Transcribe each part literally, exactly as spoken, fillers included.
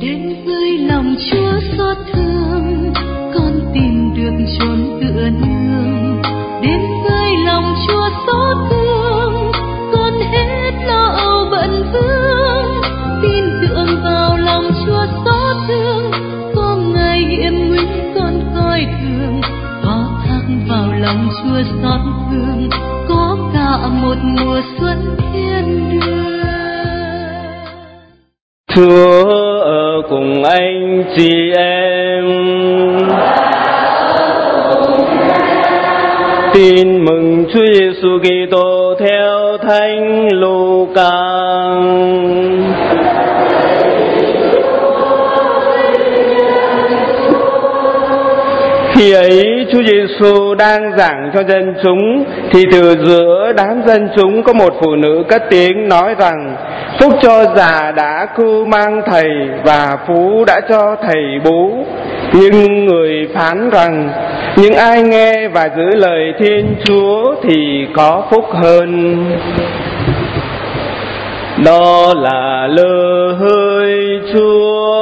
Đến với lòng Chúa xót thương, con tìm được chốn tựa nương. Đến với lòng Chúa xót thương, con hết lo âu bận vương. Tin tưởng vào lòng Chúa xót thương, có ngày hiểm nguy con coi thường. Có thác vào lòng Chúa xót thương, có cả một mùa xuân thiên đường. Chúa ở cùng anh chị em. Tin mừng Chúa Giêsu Kitô theo Thánh Luca. Khi ấy Chúa Giêsu đang giảng cho dân chúng, thì từ giữa đám dân chúng có một phụ nữ cất tiếng nói rằng: phúc cho già đã cưu mang thầy, và phú đã cho thầy bú. Nhưng người phán rằng: những ai nghe và giữ lời Thiên Chúa thì có phúc hơn. Đó là lời Chúa.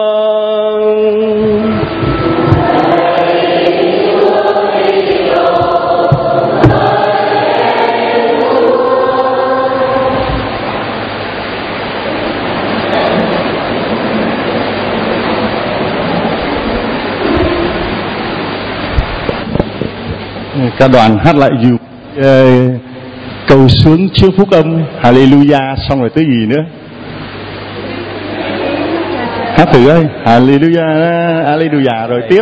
Cả đoàn hát lại dù uh, cầu sướng trước phúc âm Hallelujah, xong rồi tới gì nữa? Hát thử ơi, Hallelujah, Hallelujah rồi tiếp.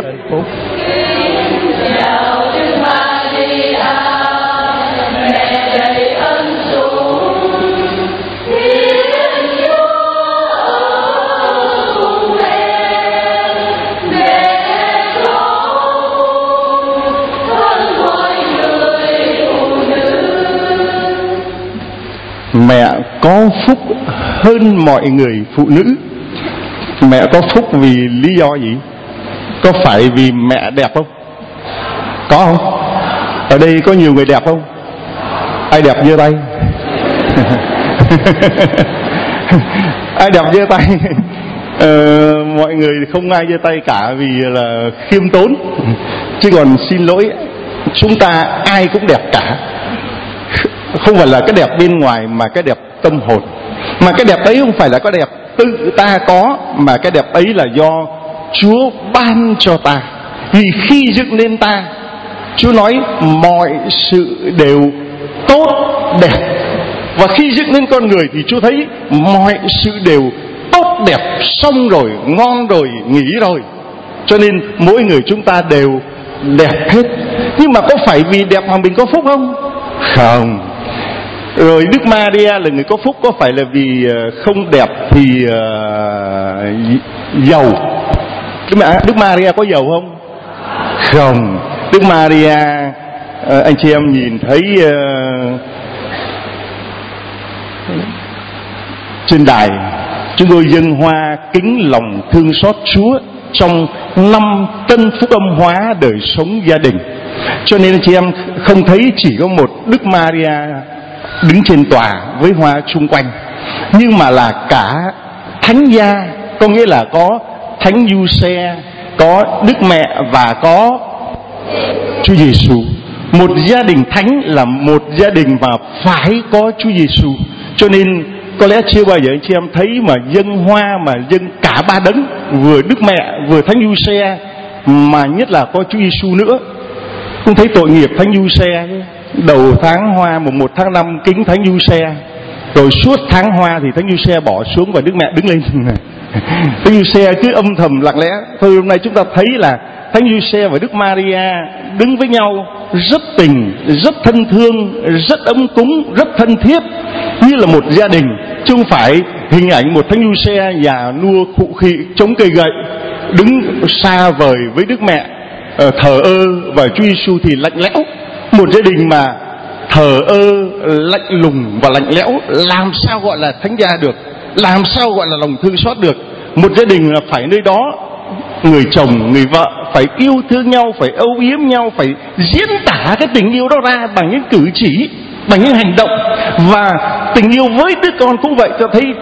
Mẹ có phúc hơn mọi người phụ nữ. Mẹ có phúc vì lý do gì? Có phải vì mẹ đẹp không? Có không? Ở đây có nhiều người đẹp không? Ai đẹp giơ tay? Ai đẹp giơ tay? Ờ, mọi người không ai giơ tay cả vì là khiêm tốn. Chứ còn xin lỗi, chúng ta ai cũng đẹp cả. Không phải là cái đẹp bên ngoài mà cái đẹp tâm hồn. Mà cái đẹp ấy không phải là cái đẹp tự ta có, mà cái đẹp ấy là do Chúa ban cho ta. Vì khi dựng lên ta, Chúa nói mọi sự đều tốt đẹp. Và khi dựng lên con người thì Chúa thấy mọi sự đều tốt đẹp, xong rồi, ngon rồi, nghỉ rồi. Cho nên mỗi người chúng ta đều đẹp hết. Nhưng mà có phải vì đẹp mà mình có phúc không? Không. Rồi Đức Maria là người có phúc, có phải là vì không đẹp thì uh, giàu? Đức Maria có giàu không? Không. Đức Maria, uh, anh chị em nhìn thấy uh, trên đài chúng tôi dâng hoa kính lòng thương xót Chúa trong năm tân phúc âm hóa đời sống gia đình. Cho nên anh chị em không thấy chỉ có một Đức Maria đứng trên tòa với hoa chung quanh, nhưng mà là cả thánh gia, có nghĩa là có Thánh Giuse, có Đức Mẹ và có Chúa Giêsu. Một gia đình thánh là một gia đình mà phải có Chúa Giêsu. Cho nên có lẽ chưa bao giờ anh chị em thấy mà dâng hoa mà dâng cả ba đấng, vừa Đức Mẹ, vừa Thánh Giuse, mà nhất là có Chúa Giêsu nữa. Không thấy tội nghiệp Thánh Giuse. Đầu tháng hoa mùng một tháng năm kính Thánh Giuse, rồi suốt tháng hoa thì Thánh Giuse bỏ xuống và Đức Mẹ đứng lên. Thánh Giuse cứ âm thầm lặng lẽ. Thôi hôm nay chúng ta thấy là Thánh Giuse và Đức Maria đứng với nhau rất tình, rất thân thương, rất ấm cúng, rất thân thiết, như là một gia đình. Chứ không phải hình ảnh một Thánh Giuse già nua khụ khị chống cây gậy đứng xa vời với Đức Mẹ thờ ơ, và Chúa Giêsu thì lạnh lẽo. Một gia đình mà thờ ơ, lạnh lùng và lạnh lẽo làm sao gọi là thánh gia được? Làm sao gọi là lòng thương xót được? Một gia đình là phải nơi đó người chồng, người vợ phải yêu thương nhau, phải âu yếm nhau, phải diễn tả cái tình yêu đó ra bằng những cử chỉ, bằng những hành động. Và tình yêu với đứa con cũng vậy, cho thấy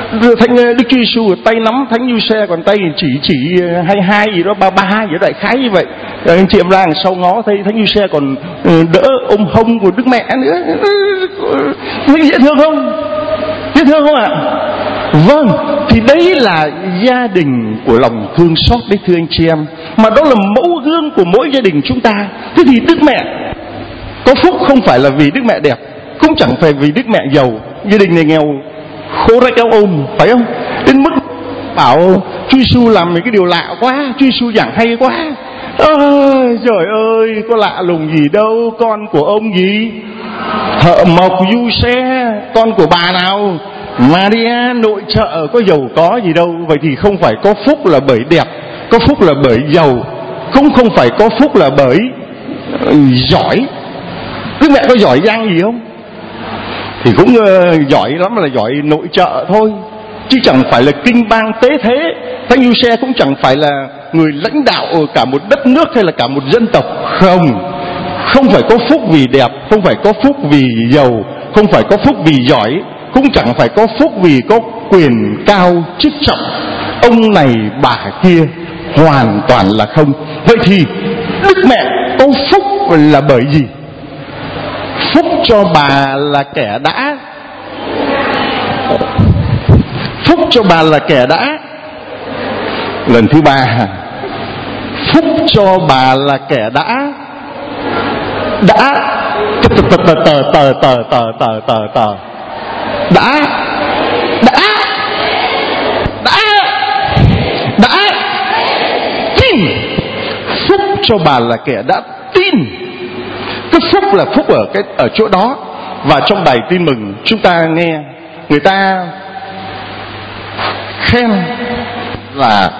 Thánh Đức Chúa Giêsu tay nắm Thánh Giuse, còn tay chỉ chỉ hai hai gì đó, ba ba hai gì đó, đại khái như vậy. Rồi anh chị em ra sau ngó thấy Thánh Giuse còn đỡ ôm hông của Đức Mẹ nữa. Thấy dễ thương không? Dễ thương không ạ? Vâng, thì đấy là gia đình của lòng thương xót đấy thưa anh chị em, mà đó là mẫu gương của mỗi gia đình chúng ta. Thế thì Đức Mẹ có phúc không phải là vì Đức Mẹ đẹp, cũng chẳng phải vì Đức Mẹ giàu. Gia đình này nghèo khổ rách áo ôm, phải không? Đến mức bảo Chúa Giêsu làm mấy cái điều lạ quá, Chúa Giêsu giảng hay quá. Ôi trời ơi, có lạ lùng gì đâu, con của ông gì thợ mộc Giuse, con của bà nào Maria nội trợ, có giàu có gì đâu. Vậy thì không phải có phúc là bởi đẹp, có phúc là bởi giàu, cũng không phải có phúc là bởi giỏi. Đức Mẹ có giỏi giang gì không? Thì cũng uh, giỏi lắm là giỏi nội trợ thôi, chứ chẳng phải là kinh bang tế thế. Thánh Giuse cũng chẳng phải là người lãnh đạo ở cả một đất nước hay là cả một dân tộc. Không, không phải có phúc vì đẹp, không phải có phúc vì giàu, không phải có phúc vì giỏi, cũng chẳng phải có phúc vì có quyền cao chức trọng, ông này bà kia, hoàn toàn là không. Vậy thì Đức Mẹ có phúc là bởi gì? Phúc cho bà là kẻ đã Phúc cho bà là kẻ đã Lần thứ ba, phúc cho bà là kẻ đã Đã Tờ tờ tờ tờ tờ tờ tờ tờ tờ tờ Đã Đã Đã Đã tin. Phúc cho bà là kẻ đã tin. Cái phúc là phúc ở cái ở chỗ đó. Và trong bài tin mừng chúng ta nghe người ta khen là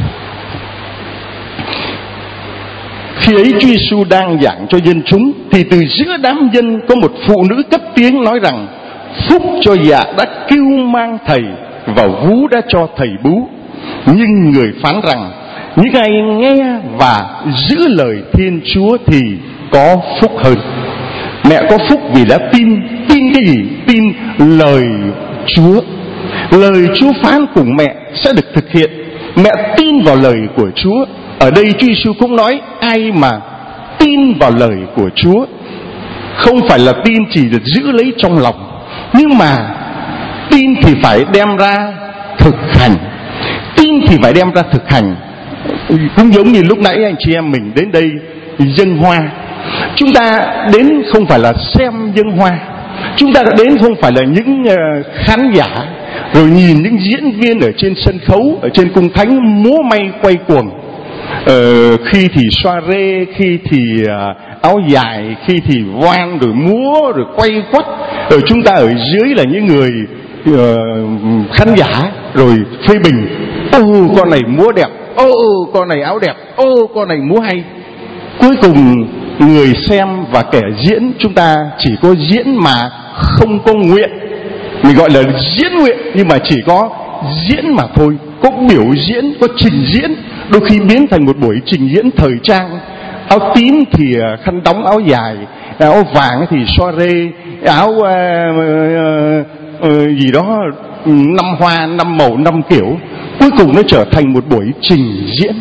khi ấy Chúa Giêsu đang giảng cho dân chúng, thì từ giữa đám dân có một phụ nữ cất tiếng nói rằng: phúc cho dạ đã kêu mang thầy, và vú đã cho thầy bú. Nhưng người phán rằng: những ai nghe và giữ lời Thiên Chúa thì có phúc hơn. Mẹ có phúc vì đã tin. Tin cái gì? Tin lời Chúa. Lời Chúa phán cùng mẹ sẽ được thực hiện. Mẹ tin vào lời của Chúa. Ở đây Chúa Giêsu cũng nói ai mà tin vào lời của Chúa, không phải là tin chỉ được giữ lấy trong lòng, nhưng mà tin thì phải đem ra thực hành. Tin thì phải đem ra thực hành. Cũng giống như lúc nãy anh chị em mình đến đây dâng hoa. Chúng ta đến không phải là xem dâng hoa, chúng ta đã đến không phải là những khán giả rồi nhìn những diễn viên ở trên sân khấu, ở trên cung thánh múa may quay cuồng. Ờ, khi thì soirée, khi thì uh, áo dài, khi thì voan rồi múa rồi quay quắt. Ở chúng ta ở dưới là những người uh, khán giả rồi phê bình. Ô con này múa đẹp, ô con này áo đẹp, ô con này múa hay. Cuối cùng người xem và kẻ diễn, chúng ta chỉ có diễn mà không có nguyện. Mình gọi là diễn nguyện, nhưng mà chỉ có diễn mà thôi. Có biểu diễn, có trình diễn, đôi khi biến thành một buổi trình diễn thời trang. Áo tím thì khăn đóng áo dài, áo vàng thì soirée, áo uh, uh, uh, gì đó năm hoa, năm màu, năm kiểu. Cuối cùng nó trở thành một buổi trình diễn.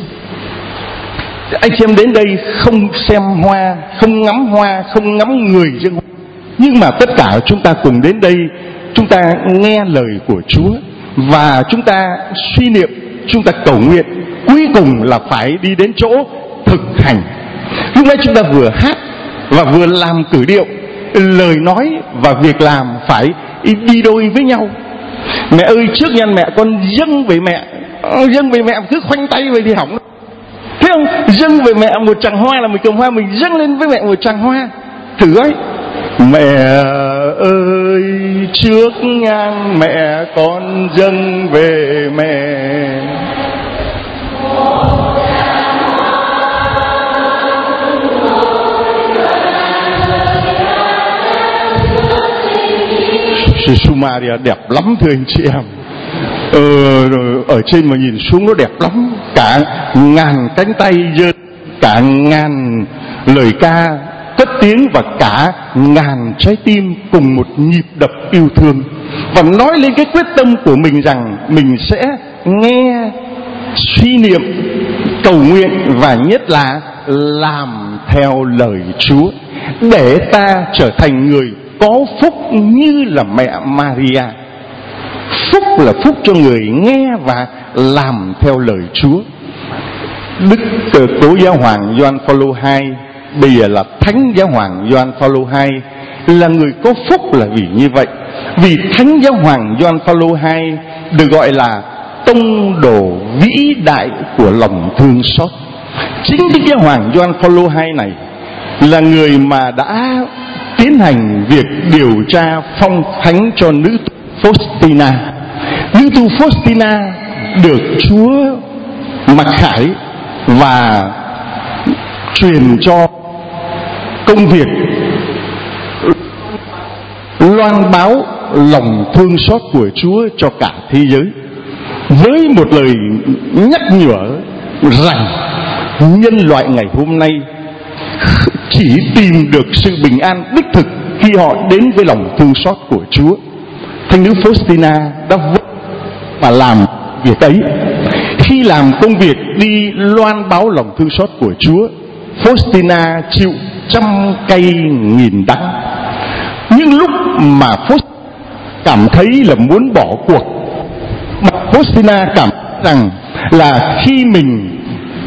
Anh chị em đến đây không xem hoa, không ngắm hoa, không ngắm người dân hoa, nhưng mà tất cả chúng ta cùng đến đây, chúng ta nghe lời của Chúa và chúng ta suy niệm, chúng ta cầu nguyện. Cuối cùng là phải đi đến chỗ thực hành. Lúc nãy chúng ta vừa hát và vừa làm cử điệu. Lời nói và việc làm phải đi đôi với nhau. Mẹ ơi, trước nhân mẹ con dâng về mẹ. Dâng về mẹ cứ khoanh tay vậy thì hỏng. Thấy không? Dâng về mẹ một tràng hoa là một chùm hoa, mình dâng lên với mẹ một tràng hoa. Thử ấy. Mẹ ơi, trước ngang mẹ con dâng về mẹ. Giêsu Maria đẹp lắm thưa anh chị em. Ờ, ở trên mà nhìn xuống nó đẹp lắm. Cả ngàn cánh tay giơ, cả ngàn lời ca cất tiếng, và cả ngàn trái tim cùng một nhịp đập yêu thương. và nói lên cái quyết tâm của mình rằng mình sẽ nghe, suy niệm, cầu nguyện và nhất là làm theo lời Chúa, để ta trở thành người có phúc như là mẹ Maria. Phúc là phúc cho người nghe và làm theo lời Chúa. Đức Cố Giáo Hoàng Gioan Phaolô hai, bây giờ là Thánh Giáo Hoàng Gioan Phaolô hai, là người có phúc là vì như vậy. Vì Thánh Giáo Hoàng Gioan Phaolô hai được gọi là tông đồ vĩ đại của lòng thương xót. Chính Đức Giáo Hoàng Gioan Phaolô hai này là người mà đã tiến hành việc điều tra phong thánh cho nữ Faustina. Nữ tu Faustina được Chúa mặc khải và truyền cho công việc loan báo lòng thương xót của Chúa cho cả thế giới, với một lời nhắc nhở rằng nhân loại ngày hôm nay chỉ tìm được sự bình an đích thực khi họ đến với lòng thương xót của Chúa. Thánh nữ Faustina đã và làm việc ấy. Khi làm công việc đi loan báo lòng thương xót của Chúa, Faustina chịu trăm cây nghìn đắng. Nhưng lúc mà Faustina cảm thấy là muốn bỏ cuộc, mà Faustina cảm rằng là khi mình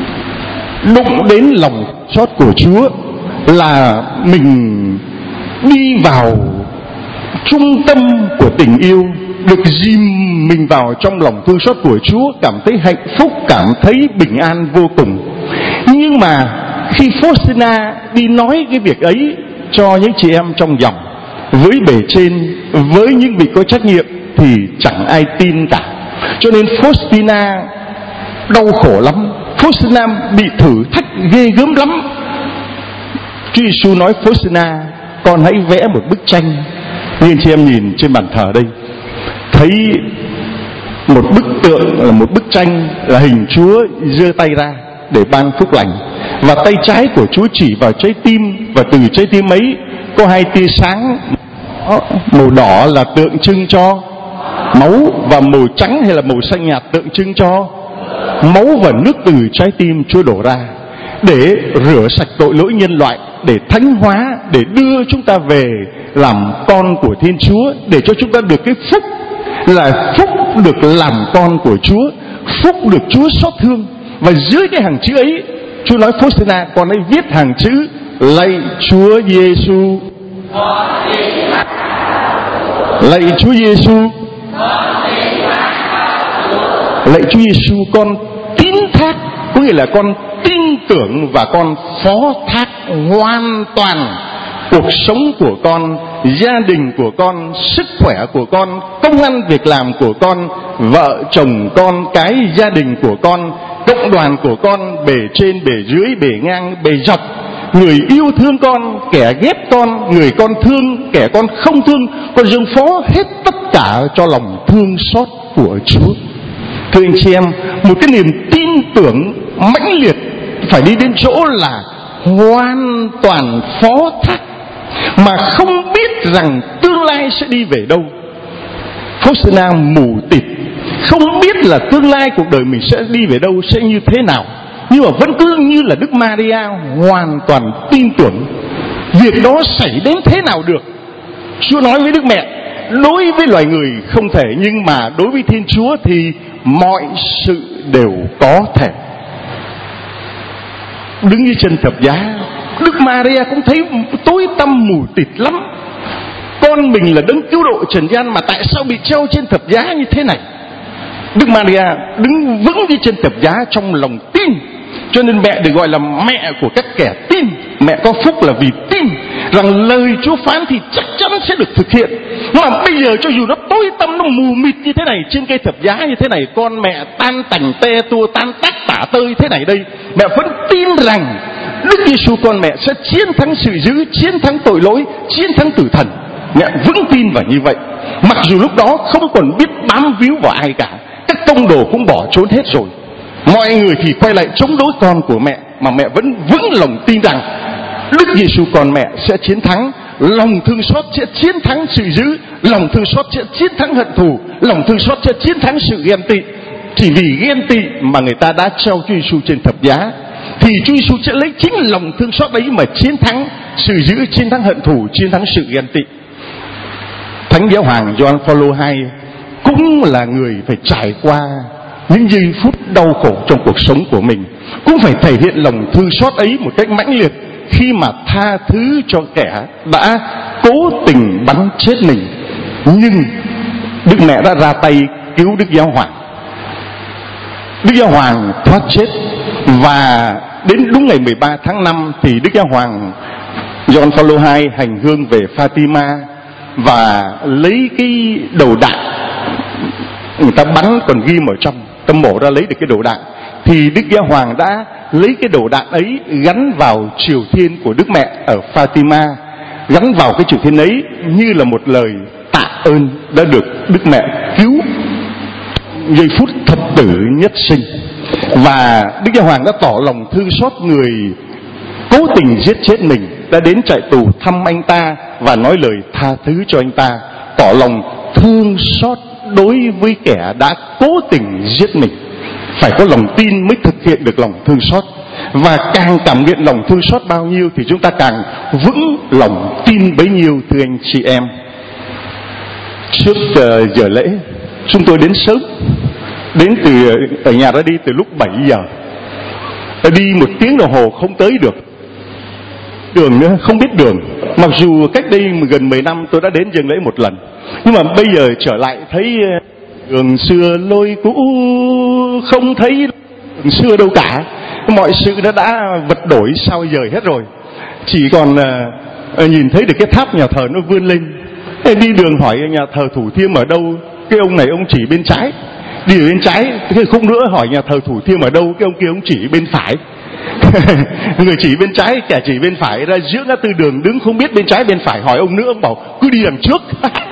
đụng đến lòng xót của Chúa là mình đi vào trung tâm của tình yêu, được dìm mình vào trong lòng thương xót của Chúa, cảm thấy hạnh phúc, cảm thấy bình an vô cùng. Nhưng mà khi Faustina đi nói cái việc ấy cho những chị em trong dòng, với bề trên, với những vị có trách nhiệm, thì chẳng ai tin cả. Cho nên Faustina đau khổ lắm, Faustina bị thử thách ghê gớm lắm. Chúa Giêsu nói Faustina, con hãy vẽ một bức tranh. Nhưng chị em nhìn trên bàn thờ đây, thấy một bức tượng là một bức tranh là hình Chúa giơ tay ra để ban phúc lành, và tay trái của Chúa chỉ vào trái tim, và từ trái tim ấy có hai tia sáng màu đỏ là tượng trưng cho máu, và màu trắng hay là màu xanh nhạt tượng trưng cho máu và nước từ trái tim Chúa đổ ra để rửa sạch tội lỗi nhân loại, để thánh hóa, để đưa chúng ta về làm con của Thiên Chúa, để cho chúng ta được cái phúc là phúc được làm con của Chúa, phúc được Chúa xót thương. Và dưới cái hàng chữ ấy, Chúa nói Faustina, con ấy viết hàng chữ lạy Chúa Giêsu, lạy Chúa Giêsu, lạy Chúa Giêsu, con tín thác, có nghĩa là con tin tưởng và con phó thác hoàn toàn cuộc sống của con, gia đình của con, sức khỏe của con, công ăn việc làm của con, vợ chồng con cái, gia đình của con, cộng đoàn của con, bề trên bề dưới, bề ngang bề dọc, người yêu thương con, kẻ ghét con, người con thương, kẻ con không thương, con dâng phó hết tất cả cho lòng thương xót của Chúa. Thưa anh chị em, một cái niềm tin tưởng mãnh liệt phải đi đến chỗ là hoàn toàn phó thác, mà không biết rằng tương lai sẽ đi về đâu. Faustina mù tịt, không biết là tương lai cuộc đời mình sẽ đi về đâu, sẽ như thế nào, nhưng mà vẫn cứ như là Đức Maria hoàn toàn tin tưởng việc đó xảy đến thế nào được. Chúa nói với Đức Mẹ, đối với loài người không thể, nhưng mà đối với Thiên Chúa thì mọi sự đều có thể. Đứng dưới chân thập giá, Đức Maria cũng thấy tối tăm mù tịt lắm. Con mình là đấng cứu độ trần gian mà tại sao bị treo trên thập giá như thế này? Đức Maria đứng vững dưới chân thập giá trong lòng tin, cho nên mẹ được gọi là mẹ của các kẻ tin. Mẹ có phúc là vì tin rằng lời Chúa phán thì chắc chắn sẽ được thực hiện. Nhưng mà bây giờ cho dù nó tối tăm, nó mù mịt như thế này, trên cây thập giá như thế này, con mẹ tan tành te tua, tan tác tả tơi thế này đây, mẹ vẫn tin rằng Đức Giêsu con mẹ sẽ chiến thắng sự dữ, chiến thắng tội lỗi, chiến thắng tử thần. Mẹ vững tin vào như vậy, mặc dù lúc đó không còn biết bám víu vào ai cả, các tông đồ cũng bỏ trốn hết rồi, mọi người thì quay lại chống đối con của mẹ, mà mẹ vẫn vững lòng tin rằng Đức Giêsu con mẹ sẽ chiến thắng, lòng thương xót sẽ chiến thắng sự dữ, Lòng thương xót sẽ chiến thắng hận thù, lòng thương xót sẽ chiến thắng sự ghen tị. Chỉ vì ghen tị mà người ta đã treo Chúa Giêsu trên thập giá, thì Chúa Giêsu sẽ lấy chính lòng thương xót đấy mà chiến thắng sự dữ, chiến thắng hận thù, chiến thắng sự ghen tị. Thánh Giáo Hoàng Gioan Phaolô hai cũng là người phải trải qua những giây phút đau khổ trong cuộc sống của mình, cũng phải thể hiện lòng thương xót ấy một cách mãnh liệt khi mà tha thứ cho kẻ đã cố tình bắn chết mình. Nhưng Đức Mẹ đã ra tay cứu Đức Giáo Hoàng. Đức Giáo Hoàng thoát chết, và đến đúng ngày mười ba tháng năm thì Đức Giáo Hoàng Gioan Phaolô hai hành hương về Fatima và lấy cái đầu đạn, người ta bắn còn ghim ở trong, ta mổ ra lấy được cái đầu đạn, thì Đức Giáo Hoàng đã lấy cái đầu đạn ấy gắn vào triều thiên của Đức Mẹ ở Fatima, gắn vào cái triều thiên ấy như là một lời tạ ơn đã được Đức Mẹ cứu giây phút thập tử nhất sinh. Và Đức Giáo Hoàng đã tỏ lòng thương xót người cố tình giết chết mình, đã đến trại tù thăm anh ta và nói lời tha thứ cho anh ta, tỏ lòng thương xót đối với kẻ đã cố tình giết mình. Phải có lòng tin mới thực hiện được lòng thương xót, và càng cảm nhận lòng thương xót bao nhiêu thì chúng ta càng vững lòng tin bấy nhiêu, thưa anh chị em. Trước uh, giờ lễ chúng tôi đến sớm, đến từ ở nhà ra đi từ lúc bảy giờ, đi một tiếng đồng hồ không tới được, đường nữa không biết đường. Mặc dù cách đây gần mười năm tôi đã đến dâng lễ một lần, nhưng mà bây giờ trở lại thấy đường xưa lối cũ, không thấy đường xưa đâu cả. Mọi sự nó đã vật đổi sao dời hết rồi, chỉ còn uh, nhìn thấy được cái tháp nhà thờ nó vươn lên. Đi đường hỏi nhà thờ Thủ Thiêm ở đâu, cái ông này ông chỉ bên trái. Đi ở bên trái, cái khúc nữa hỏi nhà thờ Thủ Thiêm ở đâu, cái ông kia ông chỉ bên phải. Người chỉ bên trái, kẻ chỉ bên phải, ra giữa ngã tư đường đứng không biết bên trái bên phải, hỏi ông nữa, ông bảo cứ đi đằng trước.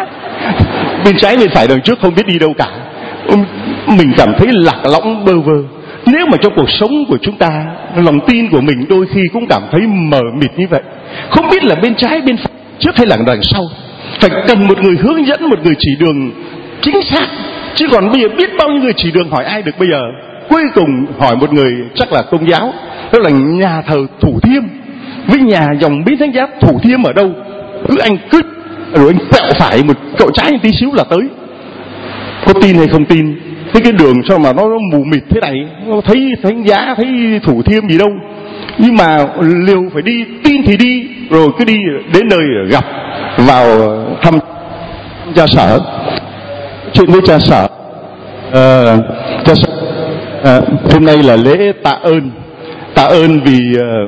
Bên trái bên phải đằng trước không biết đi đâu cả. Mình cảm thấy lạc lõng bơ vơ. Nếu mà trong cuộc sống của chúng ta, lòng tin của mình đôi khi cũng cảm thấy mờ mịt như vậy, không biết là bên trái bên phải, trước hay là đằng sau, phải cần một người hướng dẫn, một người chỉ đường chính xác. Chứ còn bây giờ biết bao nhiêu người chỉ đường, hỏi ai được bây giờ. Cuối cùng hỏi một người chắc là Công giáo, đó là nhà thờ Thủ Thiêm với nhà dòng Biến Thánh Giá Thủ Thiêm ở đâu. Cứ anh cứ rồi anh quẹo phải một cậu trái một tí xíu là tới. Có tin hay không tin, thế cái đường sao mà nó, nó mù mịt thế này, nó thấy Thánh Giá, thấy Thủ Thiêm gì đâu. Nhưng mà liều phải đi, tin thì đi, rồi cứ đi đến nơi gặp, vào thăm cha sở. Chuyện với cha sở, à, cha sở à, hôm nay là lễ tạ ơn, tạ ơn vì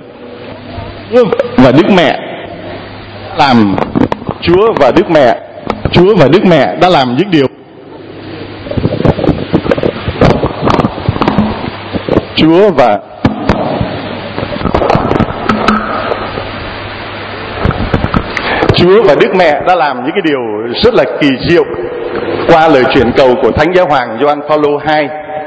uh, và Đức Mẹ làm, Chúa và Đức Mẹ, Chúa và Đức Mẹ đã làm những điều, Chúa và Chúa và Đức Mẹ đã làm những cái điều rất là kỳ diệu qua lời chuyển cầu của Thánh Giáo Hoàng Gioan Phaolô hai.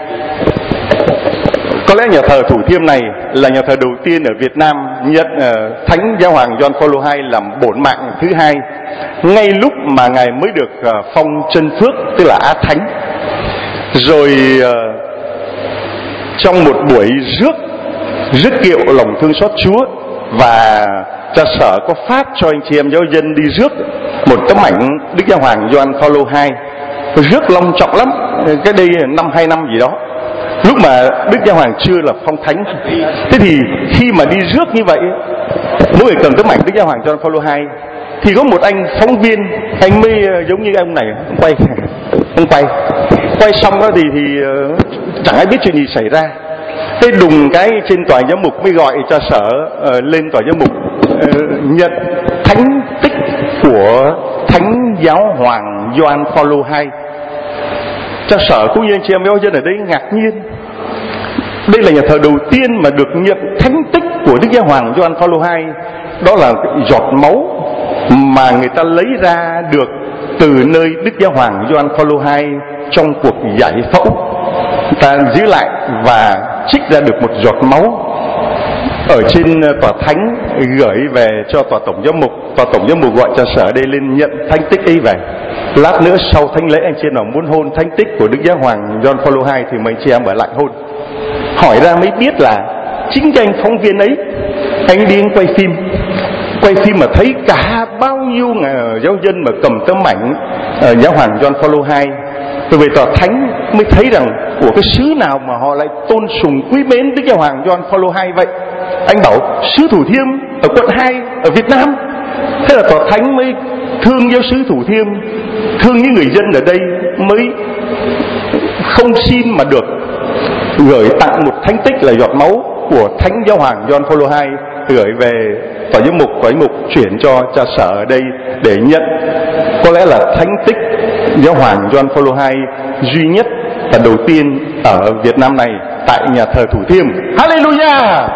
Có lẽ nhà thờ Thủ Thiêm này là nhà thờ đầu tiên ở Việt Nam nhận uh, Thánh Giáo Hoàng Gioan Phaolô hai làm bổn mạng thứ hai, ngay lúc mà ngài mới được uh, phong chân phước, tức là Á Thánh. Rồi uh, trong một buổi rước rước kiệu lòng thương xót Chúa, và cha sở có phát cho anh chị em giáo dân đi rước một tấm ảnh Đức Giáo Hoàng Gioan Phaolô hai, rước long trọng lắm, cái đây năm hai năm gì đó, lúc mà Đức Giáo Hoàng chưa là phong thánh. Thế thì khi mà đi rước như vậy, mỗi người cầm tấm ảnh Đức Giáo Hoàng Gioan Phaolô hai, thì có một anh phóng viên, anh mới giống như ông này, ông quay, ông quay, quay xong đó thì thì chẳng ai biết chuyện gì xảy ra. Thế đùng cái trên tòa giám mục mới gọi cha sở uh, lên tòa giám mục uh, nhận thánh tích của Thánh Giáo Hoàng Gioan Phaolô hai. Cha sở cũng như anh chị em giáo dân ở đây ngạc nhiên. Đây là nhà thờ đầu tiên mà được nhận thánh tích của Đức Giáo Hoàng Gioan Phaolô hai. Đó là giọt máu mà người ta lấy ra được từ nơi Đức Giáo Hoàng Gioan Phaolô hai trong cuộc giải phẫu. Ta giữ lại và trích ra được một giọt máu ở trên tòa thánh, gửi về cho tòa tổng giám mục. Tòa tổng giám mục gọi cha sở đây lên nhận thánh tích ấy về. Lát nữa sau thánh lễ anh chị em nào muốn hôn thánh tích của Đức Giáo Hoàng John Paul đệ nhị thì mấy chị em ở lại hôn. Hỏi ra mới biết là chính cái anh phóng viên ấy, anh đi quay phim, quay phim mà thấy cả bao nhiêu giáo dân mà cầm tấm ảnh uh, Giáo Hoàng John Paul đệ nhị. Rồi về tòa thánh mới thấy rằng của cái xứ nào mà họ lại tôn sùng quý mến Đức Giáo Hoàng John Paul đệ nhị vậy. Anh bảo xứ Thủ Thiêm ở quận hai ở Việt Nam. Thế là tòa thánh mới thương giáo xứ Thủ Thiêm, thương những người dân ở đây, mới không xin mà được gửi tặng một thánh tích là giọt máu của Thánh Giáo Hoàng John Paul đệ nhị, gửi về tòa giám mục, tòa giám mục chuyển cho cha sở ở đây để nhận. Có lẽ là thánh tích Giáo Hoàng John Paul đệ nhị duy nhất và đầu tiên ở Việt Nam này tại nhà thờ Thủ Thiêm. Hallelujah!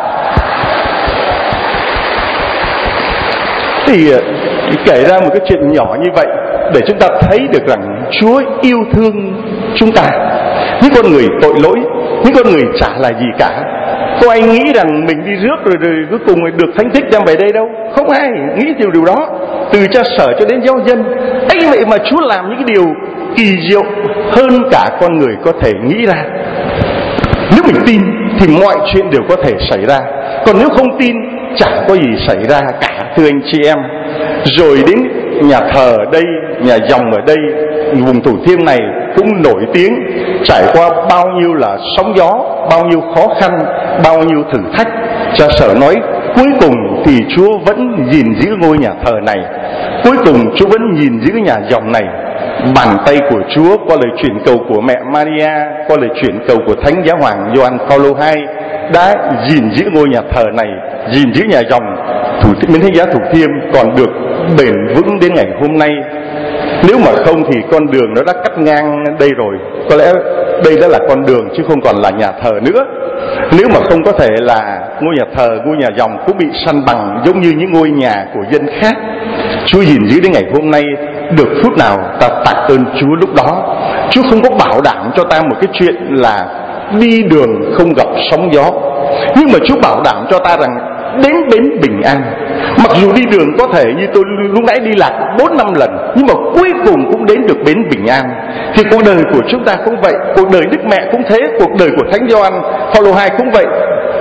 Thì kể ra một cái chuyện nhỏ như vậy để chúng ta thấy được rằng Chúa yêu thương chúng ta, những con người tội lỗi, những con người chả là gì cả. Có ai nghĩ rằng mình đi rước rồi, rồi cuối cùng được thánh tích đem về đây đâu. Không ai nghĩ điều điều đó. Từ cha sở cho đến giáo dân ấy, vậy mà Chúa làm những cái điều kỳ diệu hơn cả con người có thể nghĩ ra. Nếu mình tin thì mọi chuyện đều có thể xảy ra, còn nếu không tin chẳng có gì xảy ra cả, thưa anh chị em. Rồi đến nhà thờ ở đây, nhà dòng ở đây, vùng Thủ Thiêm này cũng nổi tiếng, trải qua bao nhiêu là sóng gió, bao nhiêu khó khăn, bao nhiêu thử thách. Cha sở nói cuối cùng thì Chúa vẫn gìn giữ ngôi nhà thờ này, cuối cùng Chúa vẫn gìn giữ nhà dòng này. Bàn tay của Chúa qua lời chuyển cầu của mẹ Maria, qua lời chuyển cầu của Thánh Giáo Hoàng Gioan Phaolô đệ nhị đã gìn giữ ngôi nhà thờ này, gìn giữ nhà dòng Thủ Miến Thánh Giá Thủ Thiêm còn được bền vững đến ngày hôm nay. Nếu mà không thì con đường nó đã cắt ngang đây rồi, có lẽ đây đã là con đường chứ không còn là nhà thờ nữa. Nếu mà không có thể là ngôi nhà thờ, ngôi nhà dòng cũng bị săn bằng giống như những ngôi nhà của dân khác. Chúa gìn giữ đến ngày hôm nay, được phút nào ta tạ ơn Chúa lúc đó. Chúa không có bảo đảm cho ta một cái chuyện là đi đường không gặp sóng gió, nhưng mà Chúa bảo đảm cho ta rằng đến bến bình an. Mặc dù đi đường có thể như tôi lúc nãy đi lạc bốn năm lần, nhưng mà cuối cùng cũng đến được bến bình an. Thì cuộc đời của chúng ta cũng vậy, cuộc đời Đức Mẹ cũng thế, cuộc đời của Thánh Gioan Phaolô đệ nhị cũng vậy.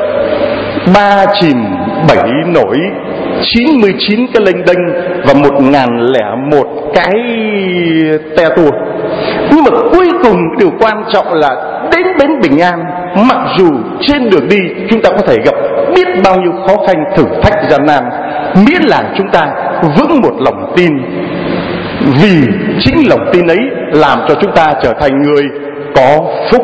Ba chìm bảy nổi, chín mươi chín cái lênh đênh và một ngàn lẻ một cái te tua. Nhưng mà cuối cùng điều quan trọng là đến bến bình an. Mặc dù trên đường đi chúng ta có thể gặp biết bao nhiêu khó khăn, thử thách, gian nan, miễn là chúng ta vững một lòng tin. Vì chính lòng tin ấy làm cho chúng ta trở thành người có phúc.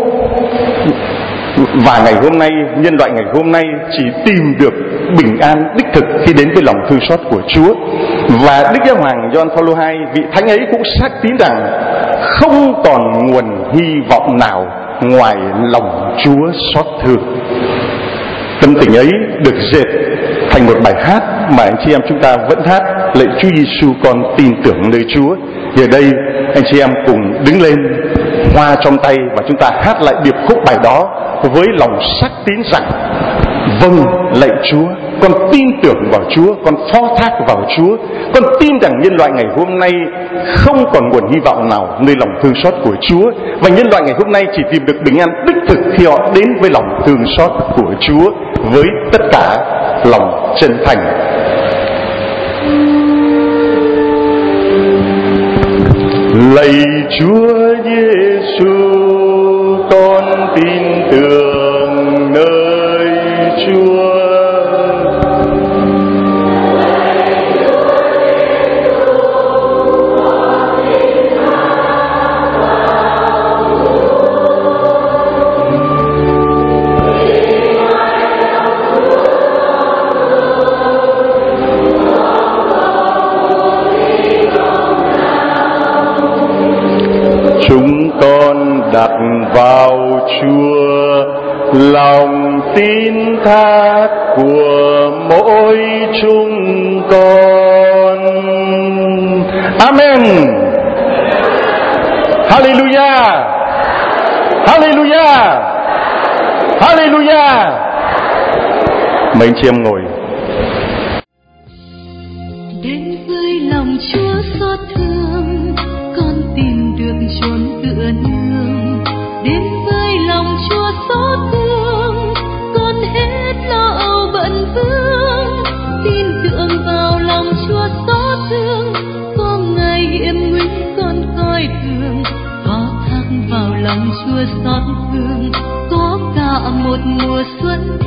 Và ngày hôm nay, nhân loại ngày hôm nay chỉ tìm được bình an đích thực khi đến với lòng thương xót của Chúa. Và Đức Giáo Hoàng Gioan Phaolô đệ nhị, vị thánh ấy cũng xác tín rằng không còn nguồn hy vọng nào ngoài lòng Chúa xót thương. Tâm tình ấy được dệt thành một bài hát mà anh chị em chúng ta vẫn hát: lạy Chúa Giêsu, con tin tưởng nơi Chúa. Giờ đây anh chị em cùng đứng lên, hoa trong tay, và chúng ta hát lại điệp khúc bài đó với lòng xác tín rằng: vâng, lạy Chúa, con tin tưởng vào Chúa, con phó thác vào Chúa. Con tin rằng nhân loại ngày hôm nay không còn nguồn hy vọng nào nơi lòng thương xót của Chúa, và nhân loại ngày hôm nay chỉ tìm được bình an đích thực khi họ đến với lòng thương xót của Chúa với tất cả lòng chân thành. Lạy Chúa Giêsu, con tin tưởng nơi Chúa. Chúng con đặt vào Chúa lòng tin thác của mỗi chúng con. Amen. Hallelujah. Hallelujah. Hallelujah. Mấy anh chị em ngồi. Đến với lòng Chúa xót thương, con mùa xót thương, có cả một mùa xuân